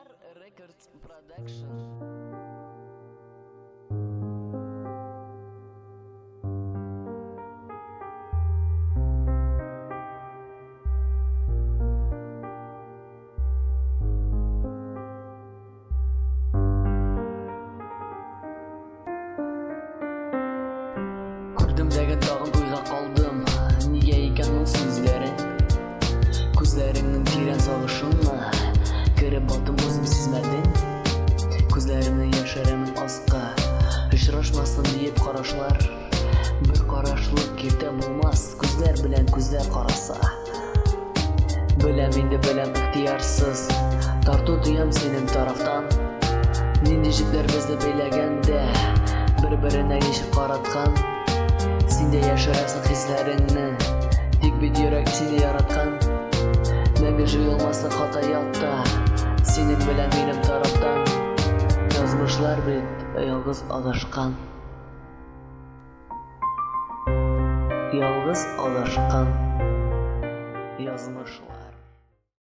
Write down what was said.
Records Production. Күрдім деген тағын ойға қалдым, неге екен ол сөздері? Көзлеріңнің терең сағышына кіріп алдым өзім сезмәден. Көзлерімнің яшырамын асқа, ұшырашмасын дейіп қарашлар. Бір қарашлық керте болмас, көзлер білән көзлер қараса. Біләм енді біләм ықтиярсыз, тарту туям сенің тарафтан. Ненде жіптер бізді бейләгенде, бір-біріне ешіп қаратқан. Сенде яшырасың хисләріңні, тек бет йөрәк сені яратқан. Мәңгі жойылмасын хата ятта, сенің белән минем тараптан. Язмышлар бит ялгыз адашкан. Ялгыз адашкан язмышлар.